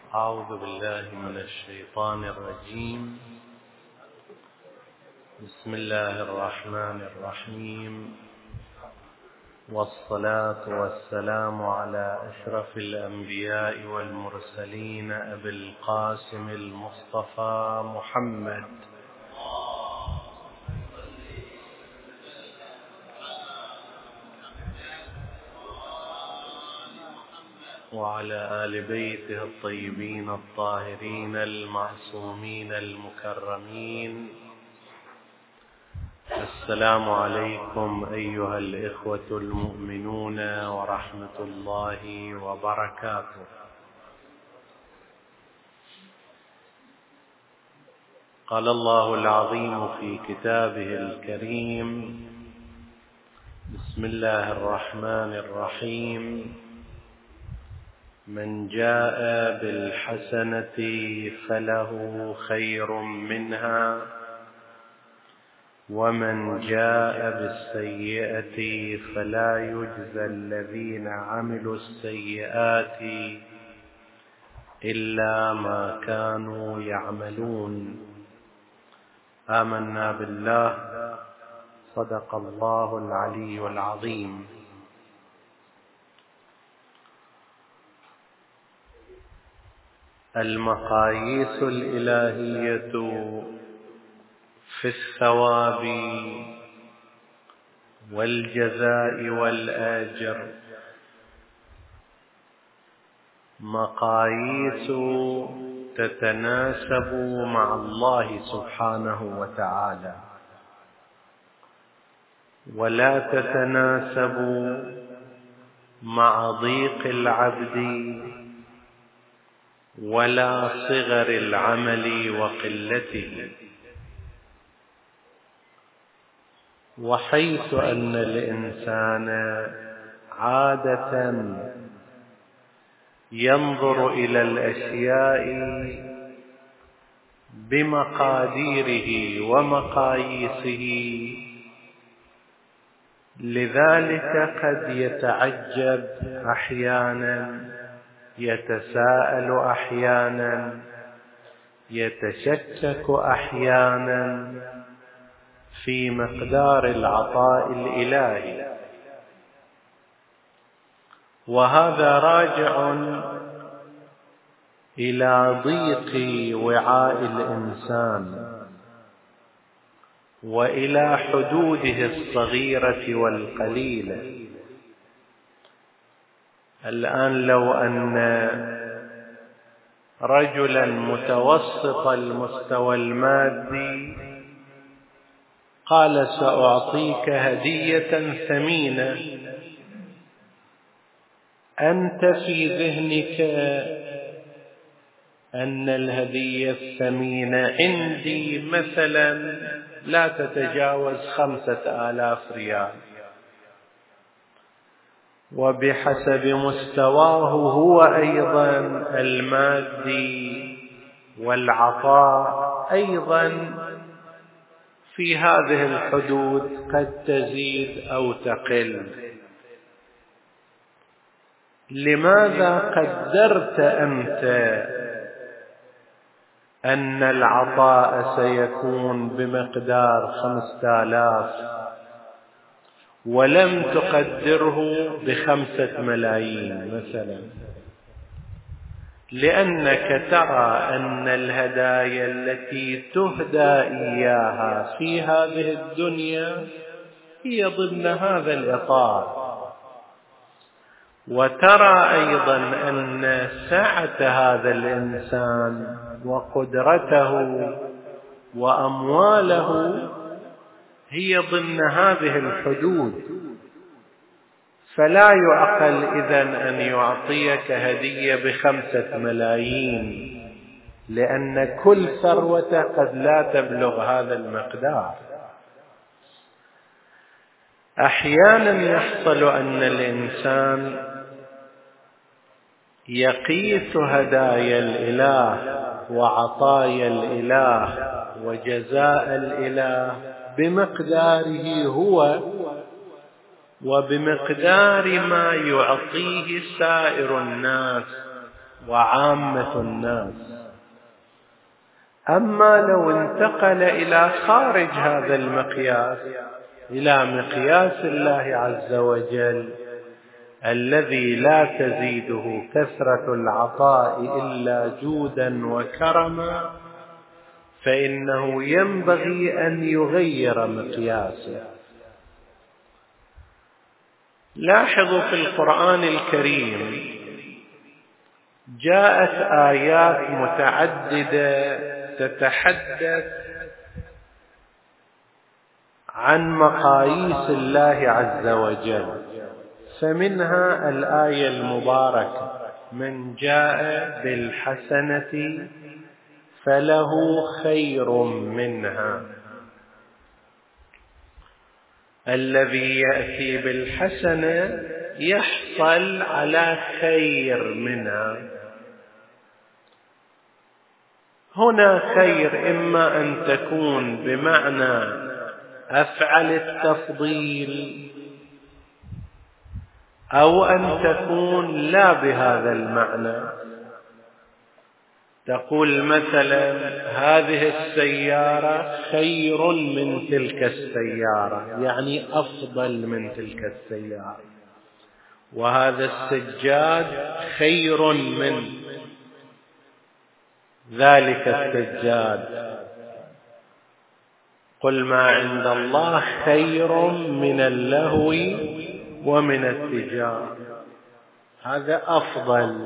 أعوذ بالله من الشيطان الرجيم. بسم الله الرحمن الرحيم، والصلاة والسلام على أشرف الأنبياء والمرسلين أبي القاسم المصطفى محمد وعلى آل بيته الطيبين الطاهرين المعصومين المكرمين. السلام عليكم أيها الإخوة المؤمنون ورحمة الله وبركاته. قال الله العظيم في كتابه الكريم: بسم الله الرحمن الرحيم: من جاء بالحسنة فله خير منها، ومن جاء بالسيئة فلا يجزى الذين عملوا السيئات إلا ما كانوا يعملون. آمنا بالله، صدق الله العلي العظيم. المقاييس الإلهية في الثواب والجزاء والأجر مقاييس تتناسب مع الله سبحانه وتعالى، ولا تتناسب مع ضيق العبد ولا صغر العمل وقلته. وحيث أن الإنسان عادة ينظر إلى الأشياء بمقاديره ومقاييسه، لذلك قد يتعجب أحيانا، يتساءل أحيانا، يتشكك أحيانا في مقدار العطاء الإلهي. وهذا راجع إلى ضيق وعاء الإنسان وإلى حدوده الصغيرة والقليلة. الآن لو أن رجلا متوسط المستوى المادي قال: سأعطيك هدية ثمينة، أنت في ذهنك أن الهدية الثمينة عندي مثلا لا تتجاوز 5000 ريال، وبحسب مستواه هو أيضا المادي والعطاء أيضا في هذه الحدود، قد تزيد أو تقل. لماذا قدرت أنت أن العطاء سيكون بمقدار 5000 ولم تقدره ب5 ملايين مثلا؟ لأنك ترى أن الهدايا التي تهدى إياها في هذه الدنيا هي ضمن هذا الإطار، وترى أيضا أن سعة هذا الإنسان وقدرته وأمواله هي ضمن هذه الحدود. فلا يعقل إذن أن يعطيك هدية ب5 ملايين، لأن كل ثروة قد لا تبلغ هذا المقدار. أحيانا يحصل أن الإنسان يقيس هدايا الإله وعطايا الإله وجزاء الإله بمقداره هو وبمقدار ما يعطيه سائر الناس وعامة الناس. أما لو انتقل إلى خارج هذا المقياس، إلى مقياس الله عز وجل الذي لا تزيده كثرة العطاء إلا جودا وكرما، فإنه ينبغي أن يغير مقياسه. لاحظوا في القرآن الكريم جاءت آيات متعددة تتحدث عن مقاييس الله عز وجل، فمنها الآية المباركة: من جاء بالحسنة فله خير منها. الذي يأتي بالحسنة يحصل على خير منها. هنا خير إما أن تكون بمعنى أفعل التفضيل، أو أن تكون لا بهذا المعنى. تقول مثلا هذه السيارة خير من تلك السيارة، يعني أفضل من تلك السيارة، وهذا السجاد خير من ذلك السجاد. قل ما عند الله خير من اللهو ومن التجارة، هذا أفضل.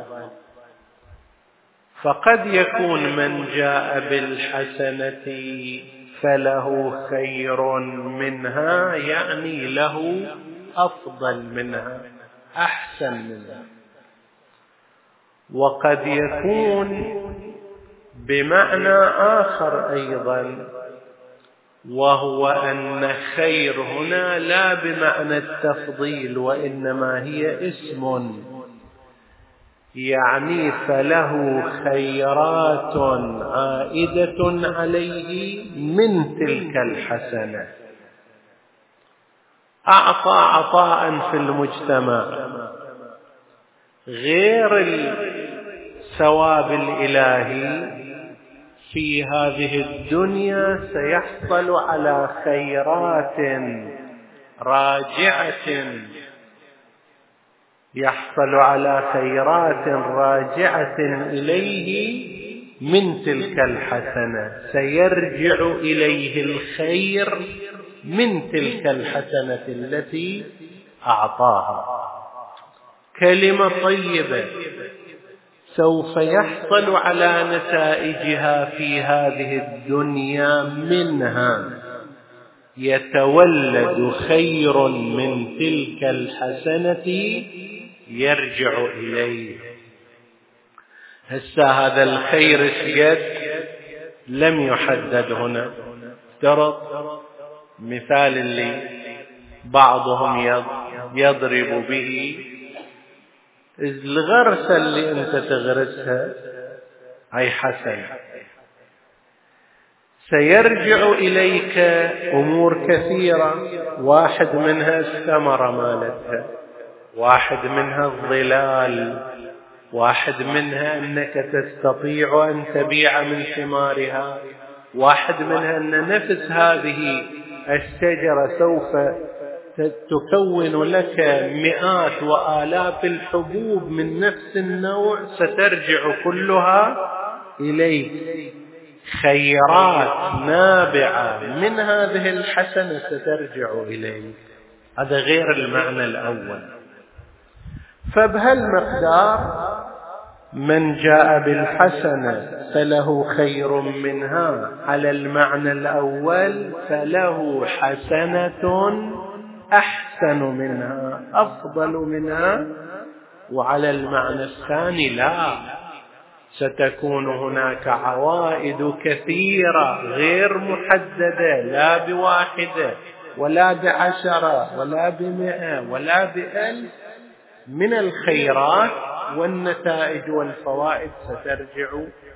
فقد يكون من جاء بالحسنة فله خير منها، يعني له أفضل منها، أحسن منها. وقد يكون بمعنى آخر أيضا، وهو أن خير هنا لا بمعنى التفضيل، وإنما هي اسم، يعني فله خيرات عائدة عليه من تلك الحسنة. أعطى عطاء في المجتمع غير الثواب الإلهي، في هذه الدنيا سيحصل على خيرات راجعة، يحصل على خيرات راجعة إليه من تلك الحسنة، سيرجع إليه الخير من تلك الحسنة التي أعطاها. كلمة طيبة سوف يحصل على نتائجها في هذه الدنيا، منها يتولد خير من تلك الحسنة يرجع إليه. هسه هذا الخير سجد لم يحدد هنا. افترض مثال اللي بعضهم يضرب به، الغرسة اللي انت تغرسها هي حسنة، سيرجع إليك أمور كثيرة، واحد منها الثمرة مالتها، واحد منها الظلال، واحد منها أنك تستطيع أن تبيع من ثمارها، واحد منها أن نفس هذه الشجرة سوف تكون لك مئات وآلاف الحبوب من نفس النوع سترجع كلها إليك، خيرات نابعة من هذه الحسنة سترجع إليك. هذا غير المعنى الأول. فبهالمقدار من جاء بالحسنة فله خير منها، على المعنى الأول فله حسنة أحسن منها، أفضل منها، وعلى المعنى الثاني لا، ستكون هناك عوائد كثيرة غير محددة، لا ب1 ولا ب10 ولا ب100 ولا ب1000 من الخيرات، والنتائج والفوائد سترجع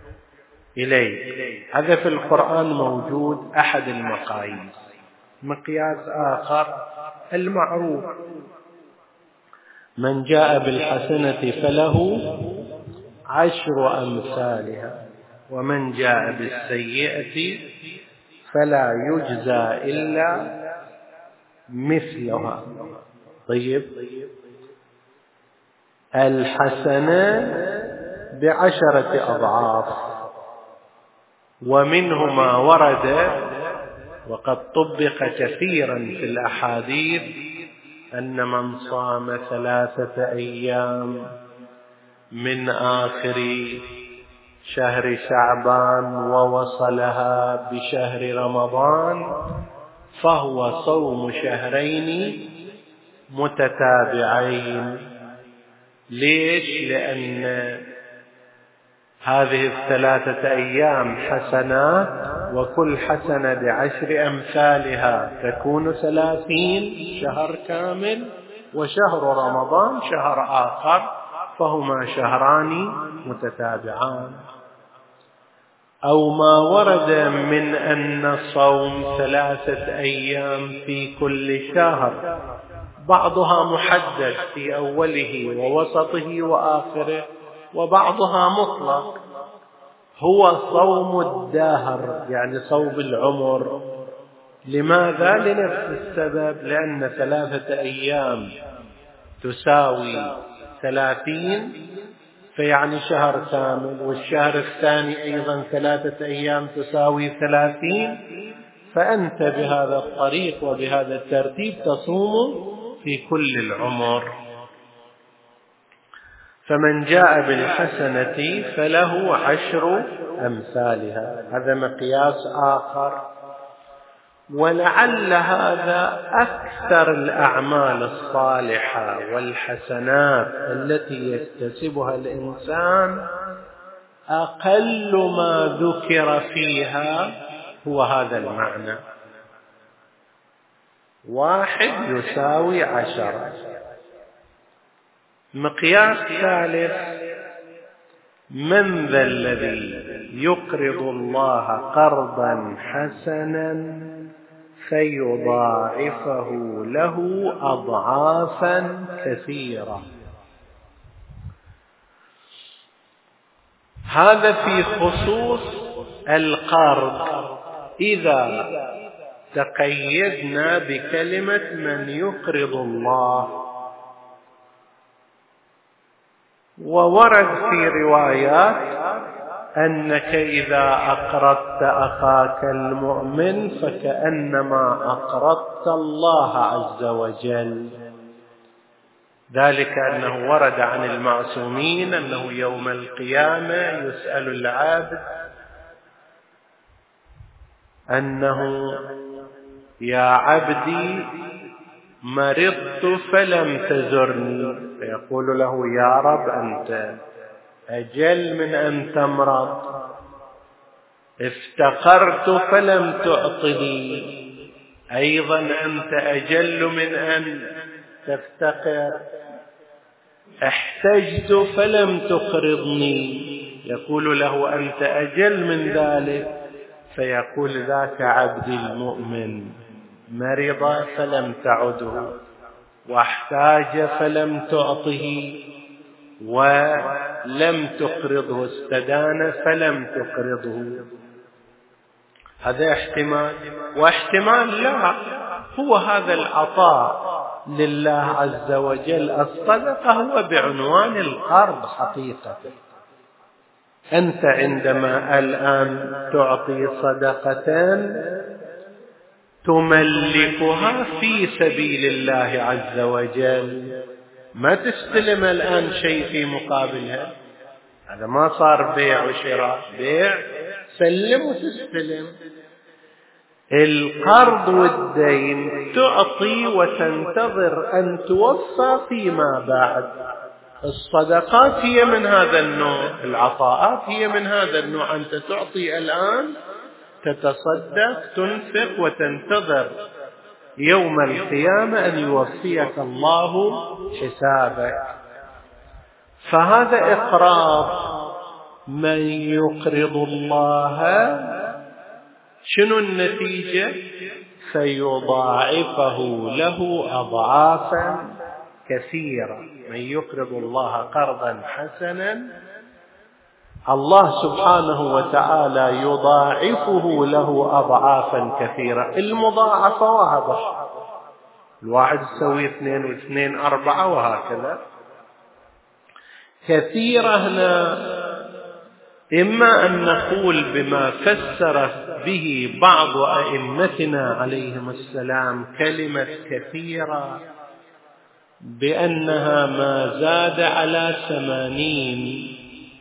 إليه. هذا في القرآن موجود أحد المقاييس. مقياس آخر المعروف: من جاء بالحسنة فله 10 أمثالها، ومن جاء بالسيئة فلا يجزى إلا مثلها. طيب، الحسنة ب10 أضعاف، ومنه ما ورد وقد طبق كثيرا في الأحاديث أن من صام 3 أيام من آخر شهر شعبان ووصلها بشهر رمضان فهو صوم شهرين متتابعين. ليش؟ لأن هذه 3 أيام حسنات، وكل حسنة ب10 أمثالها تكون 30 شهر كامل، وشهر رمضان شهر آخر، فهما شهران متتابعان. أو ما ورد من أن صوم 3 أيام في كل شهر بعضها محدد في أوله ووسطه وآخره، وبعضها مطلق، هو صوم الدهر، يعني صوم العمر. لماذا؟ لنفس السبب، لأن 3 أيام تساوي 30، فيعني شهر كامل، والشهر الثاني أيضا 3 أيام تساوي 30، فأنت بهذا الطريق وبهذا الترتيب تصوم في كل العمر. فمن جاء بالحسنة فله 10 أمثالها، هذا مقياس آخر. ولعل هذا أكثر الأعمال الصالحة والحسنات التي يكتسبها الإنسان أقل ما ذكر فيها هو هذا المعنى، 1 يساوي 10. مقياس ثالث: من ذا الذي يقرض الله قرضا حسنا فيضاعفه له أضعافا كثيرة. هذا في خصوص القرض. إذا تقيدنا بكلمة من يقرض الله، وورد في روايات أنك إذا أقرضت أخاك المؤمن فكأنما أقرضت الله عز وجل. ذلك أنه ورد عن المعصومين أنه يوم القيامة يسأل العبد أنه: يا عبدي مرضت فلم تزرني، فيقول له: يا رب أنت أجل من أن تمرض. افتقرت فلم تعطني، أيضا أنت أجل من أن تفتقر. احتجت فلم تقرضني، يقول له: أنت أجل من ذلك. فيقول: ذاك عبدي المؤمن مرض فلم تعده، واحتاج فلم تعطه، ولم تقرضه، استدان فلم تقرضه. هذا احتمال. واحتمال لا، هو هذا العطاء لله عز وجل. الصدقة هو بعنوان القرض حقيقة. أنت عندما الآن تعطي صدقة تملكها في سبيل الله عز وجل، ما تستلم الآن شيء في مقابلها. هذا ما صار بيع وشراء، بيع سلم وتستلم. القرض والدين تعطي وتنتظر أن توفى فيما بعد. الصدقات هي من هذا النوع، العطاءات هي من هذا النوع. أنت تعطي الآن، تتصدق، تنفق، وتنتظر يوم القيامة أن يوفيك الله حسابك. فهذا إقراض. من يقرض الله شنو النتيجة؟ فيضاعفه له أضعافا كثيرة. من يقرض الله قرضا حسنا الله سبحانه وتعالى يضاعفه له أضعافا كثيرة. المضاعفة واضح، الواحد يسوي 2 و2 4 وهكذا. كثيرة هنا إما أن نقول بما فسر به بعض أئمتنا عليهم السلام كلمة كثيرة بأنها ما زاد على 80.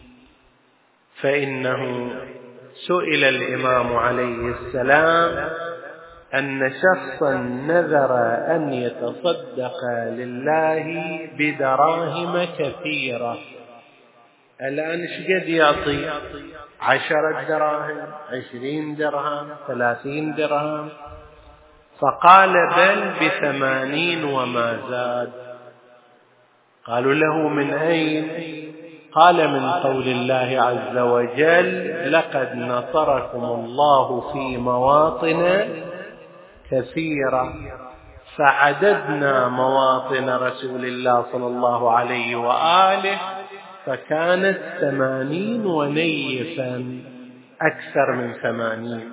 فإنه سئل الإمام عليه السلام أن شخصا نذر أن يتصدق لله بدراهم كثيرة، الآن ايش قد يعطي؟ 10 دراهم، 20 درهم، 30 درهم. فقال بل ب80 وما زاد. قالوا له من أين؟ قال من قول الله عز وجل لقد نصركم الله في مواطن كثيرة. فعددنا مواطن رسول الله صلى الله عليه وآله فكانت 80 ونيفا، أكثر من 80.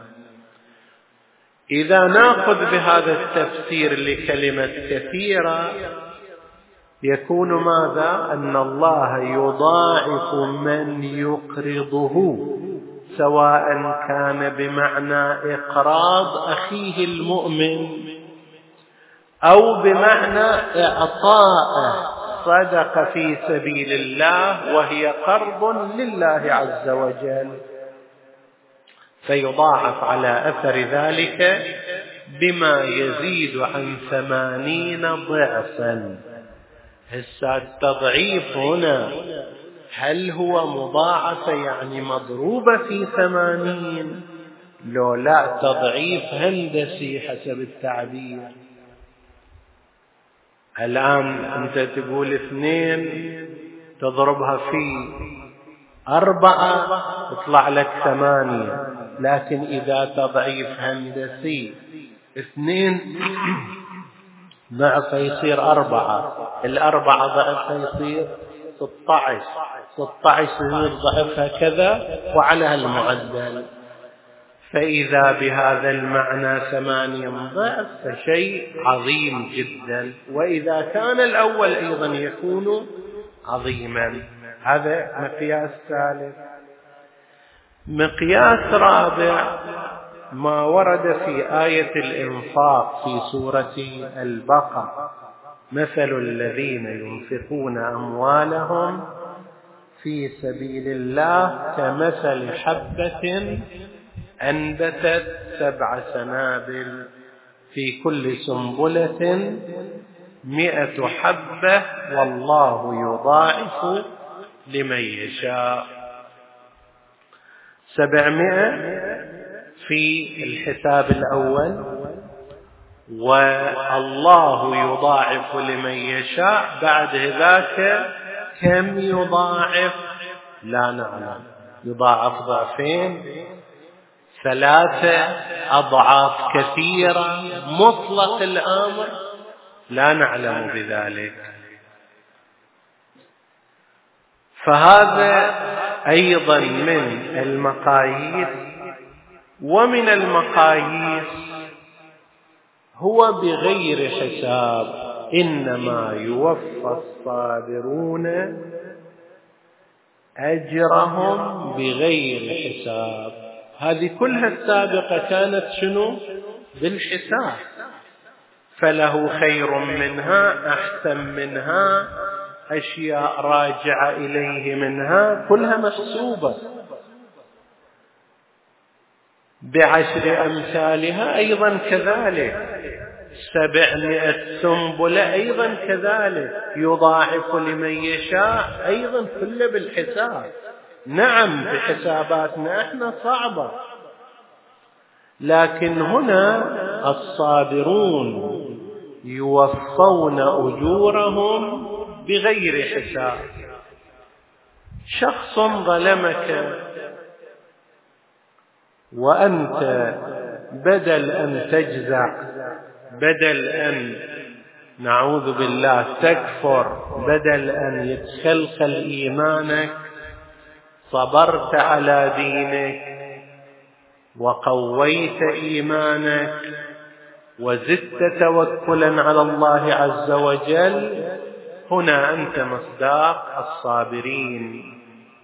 إذا نأخذ بهذا التفسير لكلمة كثيرة يكون ماذا؟ أن الله يضاعف من يقرضه، سواء كان بمعنى إقراض أخيه المؤمن أو بمعنى إعطاءه صدقة في سبيل الله وهي قرض لله عز وجل، فيضاعف على أثر ذلك بما يزيد عن 80 ضعفا. التضعيف هنا هل هو مضاعفة يعني مضروبة في 80؟ لو لا، تضعيف هندسي حسب التعبير. الآن أنت تقول 2 تضربها في 4 تطلع لك 8، لكن إذا تضعيف هندسي 2 ضعف يصير 4، 4 ضعف يصير 16، 16 يصير ضعفها كذا وعلى هالمعدل. فإذا بهذا المعنى 8 ضعف فشيء عظيم جدا، وإذا كان الأول أيضا يكون عظيما. هذا مقياس ثالث. مقياس رابع ما ورد في آية الإنفاق في سورة البقرة: مثل الذين ينفقون أموالهم في سبيل الله كمثل حبة أنبتت 7 سنابل في كل سنبلة 100 حبة والله يضاعف لمن يشاء. 700 في الحساب الأول، والله يضاعف لمن يشاء بعد ذاك كم يضاعف لا نعلم. يضاعف ضعفين، 3 أضعاف كثيرة، مطلق الأمر لا نعلم بذلك. فهذا أيضا من المقاييس. ومن المقاييس هو بغير حساب: إنما يوفى الصابرون أجرهم بغير حساب. هذه كلها السابقة كانت شنو؟ بالحساب. فله خير منها، أحسن منها، أشياء راجعة إليه منها، كلها محسوبة ب10 أمثالها. أيضا كذلك 700 سنبلة أيضا كذلك يضاعف لمن يشاء، أيضا كله بالحساب. نعم بحساباتنا احنا صعبة، لكن هنا الصابرون يوفون أجورهم بغير حساب. شخص ظلمك وأنت بدل أن تجزع، بدل أن نعوذ بالله تكفر، بدل أن يتخلخل إيمانك، صبرت على دينك وقويت إيمانك وزدت توكلا على الله عز وجل، هنا أنت مصداق الصابرين.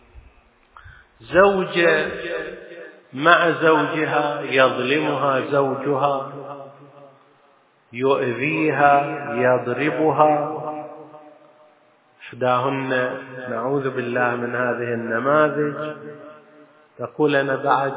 زوجة مع زوجها يظلمها زوجها، يؤذيها، يضربها، إحداهن نعوذ بالله من هذه النماذج تقول أنا بعد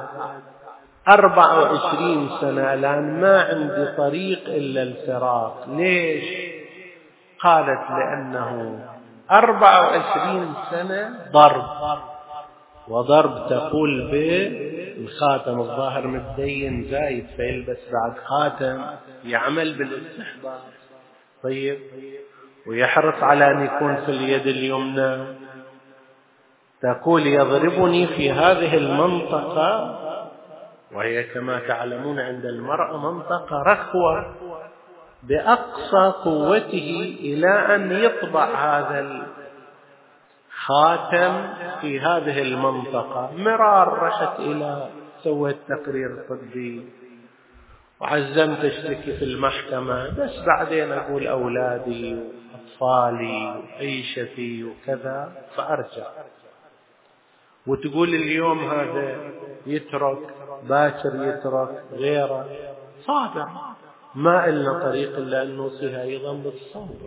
24 سنة الآن ما عندي طريق إلا الفراق. ليش؟ قالت لأنه 24 سنة ضرب، وضرب تقول بالخاتم الظاهر متدين زايد فيلبس بعد خاتم، يعمل بالاستحضار طيب، ويحرص على أن يكون في اليد اليمنى. تقول يضربني في هذه المنطقة، وهي كما تعلمون عند المرأة منطقة رخوة، بأقصى قوته إلى أن يطبع هذا الخاتم في هذه المنطقة. مرار رحت إلى سويت تقرير طبي وعزمت اشتكي في المحكمة، بس بعدين أقول أولادي وأطفالي وعيشتي وكذا فأرجع. وتقول اليوم هذا يترك، باكر يترك، غيره صابر، ما إلنا طريق إلا أن نوصيها أيضا بالصبر.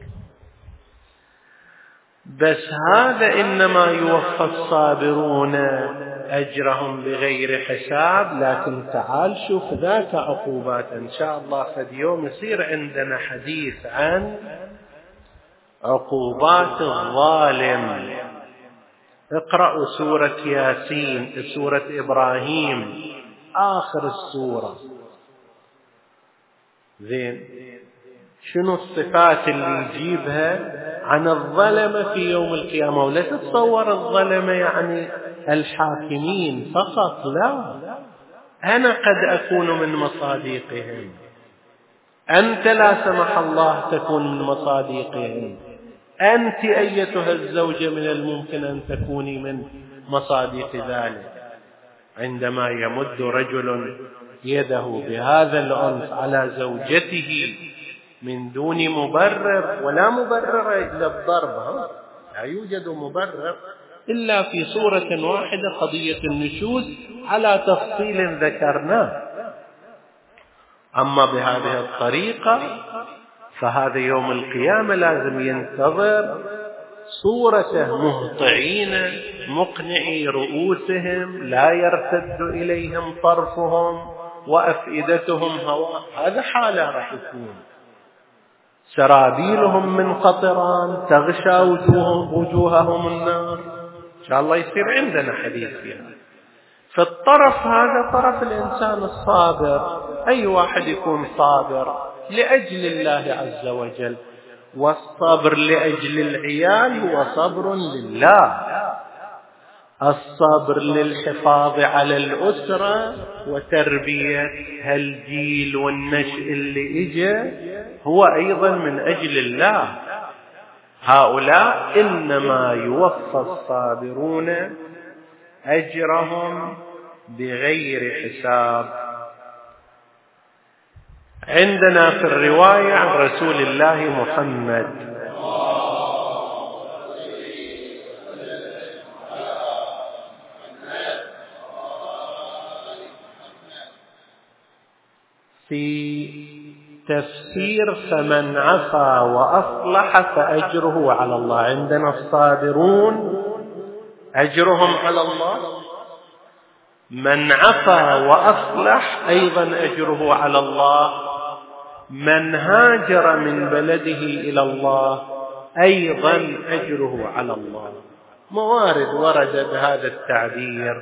بس هذا إنما يوفى الصابرون أجرهم بغير حساب. لكن تعال شوف ذاك عقوبات. إن شاء الله فد يوم يصير عندنا حديث عن عقوبات الظالم. اقرأوا سورة ياسين، سورة إبراهيم، آخر السورة. زين، شنو الصفات اللي يجيبها عن الظلمة في يوم القيامة؟ ولا تتصور الظلمة يعني الحاكمين فقط، لا، أنا قد أكون من مصاديقهم، أنت لا سمح الله تكون من مصاديقهم، أنت أيتها الزوجة من الممكن أن تكوني من مصاديق ذلك. عندما يمد رجل يده بهذا العنف على زوجته من دون مبرر، ولا مبرر إلا الضرب، لا يوجد مبرر إلا في صورة واحدة، قضية النشوز على تفصيل ذكرناه. أما بهذه الطريقة فهذا يوم القيامة لازم ينتظر صورته مهطعين مقنعي رؤوسهم، لا يرتد إليهم طرفهم وأفئدتهم هواء. هذا حالة راح يكون. سرابيلهم من قطران تغشى وجوههم النار. إن شاء الله يصير عندنا حديث فيها. في الطرف هذا طرف الإنسان الصابر. أي واحد يكون صابر لأجل الله عز وجل، والصبر لأجل العيال هو صبر لله. الصبر للحفاظ على الأسرة وتربية هالجيل والنشء اللي إجا هو أيضا من أجل الله. هؤلاء إنما يوفى الصابرون أجرهم بغير حساب. عندنا في الرواية عن رسول الله محمد في تفسير فمن عفا وأصلح فأجره على الله. عندنا الصابرون أجرهم على الله، من عفا وأصلح أيضا أجره على الله، من هاجر من بلده إلى الله أيضا أجره على الله. موارد ورد بهذا التعبير.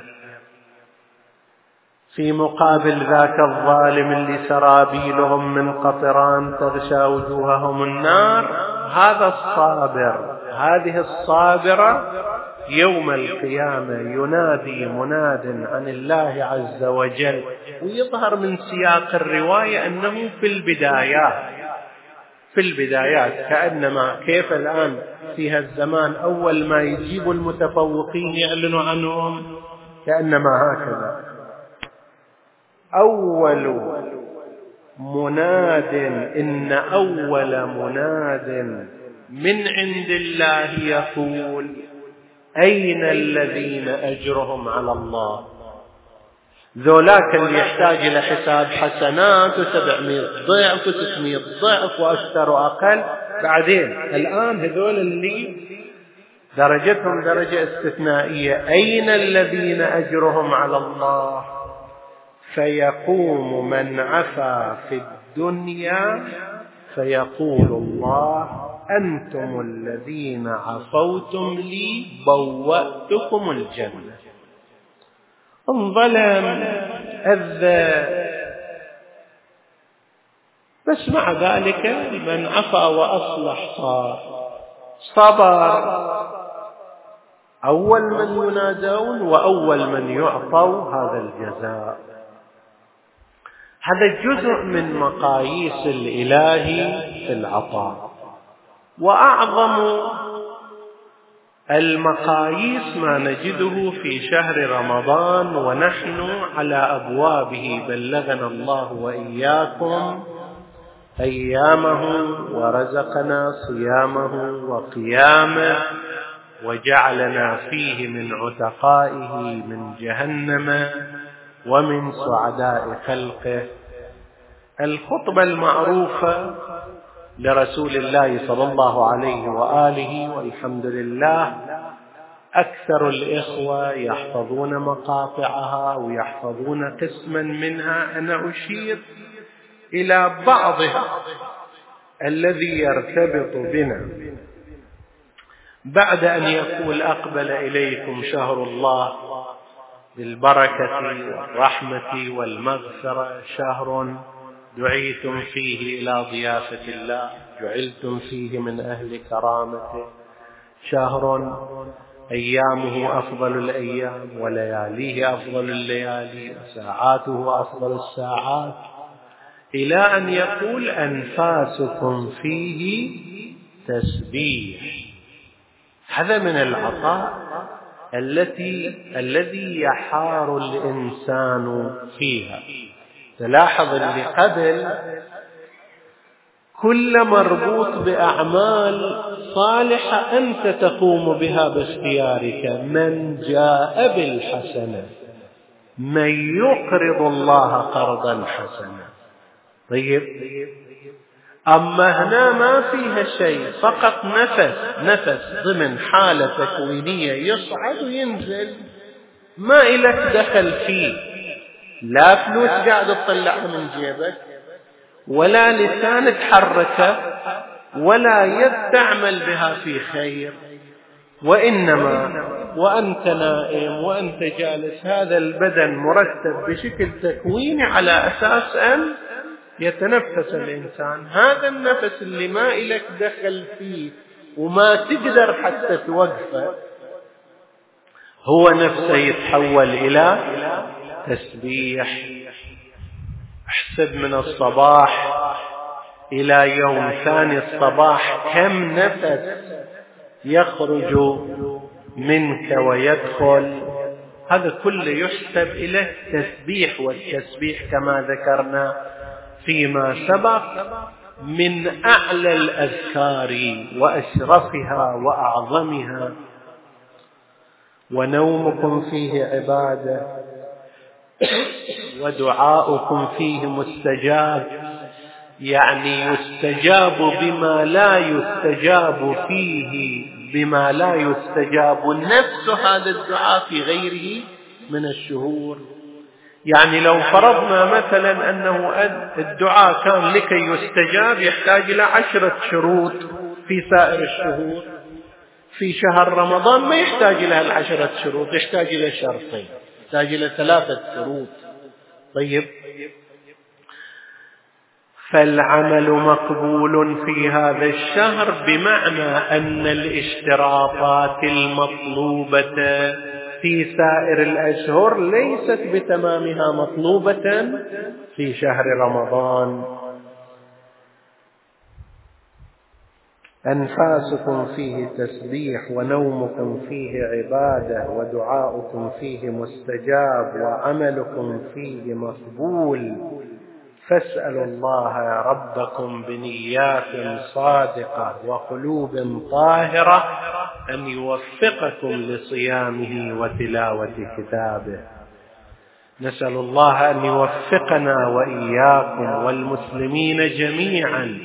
في مقابل ذاك الظالم اللي سرابيلهم من قطران تغشى وجوههم النار، هذا الصابر، هذه الصابرة يوم القيامة ينادي مناد عن الله عز وجل. ويظهر من سياق الرواية أنه في البدايات، في البدايات كأنما كيف الآن في هالزمان أول ما يجيبوا المتفوقين يعلنوا عنهم، كأنما هكذا أول مناد إن أول مناد من عند الله يقول أين الذين أجرهم على الله. ذولاك اللي يحتاج إلى حساب حسنات 700 ضعف و600 ضعف وأكثر وأقل، بعدين الآن هذول اللي درجتهم درجة استثنائية، أين الذين أجرهم على الله؟ فيقوم من عفا في الدنيا فيقول الله أنتم الذين عفوتم لي بوأتكم الجنة. انظلم أذى، بس مع ذلك من عفا وأصلح صبر، أول من ينادون وأول من يعطوا هذا الجزاء. هذا جزء من مقاييس الإله في العطاء. وأعظم المقاييس ما نجده في شهر رمضان ونحن على أبوابه، بلغنا الله وإياكم أيامه ورزقنا صيامه وقيامه وجعلنا فيه من عتقائه من جهنم ومن سعداء خلقه. الخطبة المعروفة لرسول الله صلى الله عليه وآله، والحمد لله أكثر الإخوة يحفظون مقاطعها ويحفظون قسما منها، أنا أشير إلى بعضها الذي يرتبط بنا. بعد أن يقول أقبل إليكم شهر الله بالبركة والرحمة والمغفرة، شهر دعيتم فيه إلى ضيافة الله، جعلتم فيه من أهل كرامته، شهر أيامه أفضل الأيام ولياليه أفضل الليالي وساعاته أفضل الساعات، إلى أن يقول أنفاسكم فيه تسبيح. هذا من العطاء الذي يحار الإنسان فيها. تلاحظ اللي قبل كل مربوط بأعمال صالحة أنت تقوم بها باختيارك. من جاء بالحسنة، من يقرض الله قرضا حسنا. طيب، أما هنا ما فيها شيء، فقط نفس ضمن حالة تكوينية يصعد وينزل، ما إلك دخل فيه، لا فلوس قاعد تطلعها من جيبك، ولا لسان تحركه، ولا يد تعمل بها في خير، وإنما وأنت نائم وأنت جالس هذا البدن مرتب بشكل تكويني على أساس أن يتنفس الإنسان. هذا النفس اللي ما إلك دخل فيه وما تقدر حتى توقفه، هو نفسه يتحول إلى تسبيح. احسب من الصباح إلى يوم ثاني الصباح كم نفس يخرج منك ويدخل، هذا كله يحسب إليه تسبيح. والتسبيح كما ذكرنا فيما سبق من أعلى الأذكار وأشرفها وأعظمها. ونومكم فيه عبادة ودعاؤكم فيه مستجاب، يعني يستجاب بما لا يستجاب فيه، بما لا يستجاب نفس هذا الدعاء في غيره من الشهور. يعني لو فرضنا مثلا أنه الدعاء كان لكي يستجاب يحتاج إلى 10 شروط في سائر الشهور، في شهر رمضان ما يحتاج إلى 10 شروط، يحتاج إلى 2 شرطين، يحتاج إلى 3 شروط. طيب، فالعمل مقبول في هذا الشهر، بمعنى أن الاشتراطات المطلوبة في سائر الأشهر ليست بتمامها مطلوبة في شهر رمضان. أنفاسكم فيه تسبيح، ونومكم فيه عبادة، ودعاؤكم فيه مستجاب، وعملكم فيه مقبول. فاسألوا الله ربكم بنيات صادقة وقلوب طاهرة أن يوفقكم لصيامه وتلاوة كتابه. نسأل الله أن يوفقنا وإياكم والمسلمين جميعا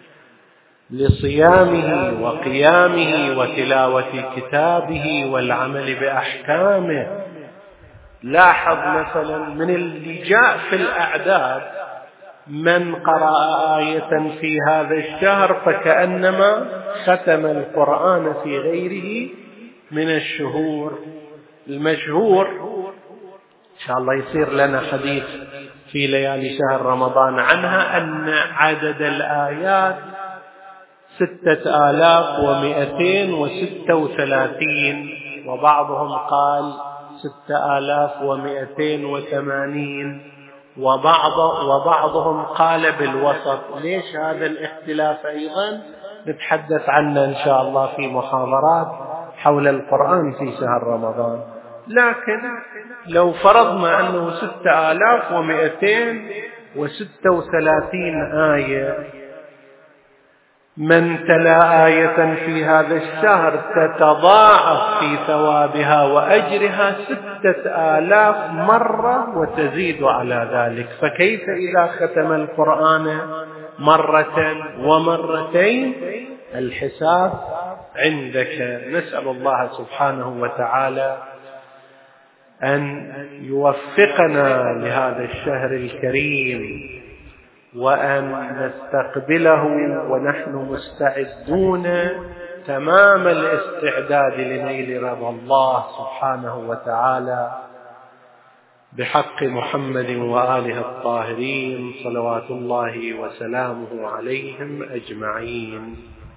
لصيامه وقيامه وتلاوة كتابه والعمل بأحكامه. لاحظ مثلا من اللي جاء في الأعداد من قرأ آية في هذا الشهر فكأنما ختم القرآن في غيره من الشهور. المشهور إن شاء الله يصير لنا حديث في ليالي شهر رمضان عنها أن عدد الآيات 6236، وبعضهم قال 6280، وبعضهم قال بالوسط. ليش هذا الاختلاف؟ أيضا نتحدث عنه إن شاء الله في محاضرات حول القرآن في شهر رمضان. لكن لو فرضنا أنه 6236 آية، من تلا آية في هذا الشهر تتضاعف في ثوابها وأجرها 6000 مرة وتزيد على ذلك. فكيف إذا ختم القرآن مرة ومرتين؟ الحساب عندك. نسأل الله سبحانه وتعالى أن يوفقنا لهذا الشهر الكريم، وأن نستقبله ونحن مستعدون تمام الاستعداد لنيل رضا الله سبحانه وتعالى، بحق محمد وآله الطاهرين صلوات الله وسلامه عليهم أجمعين.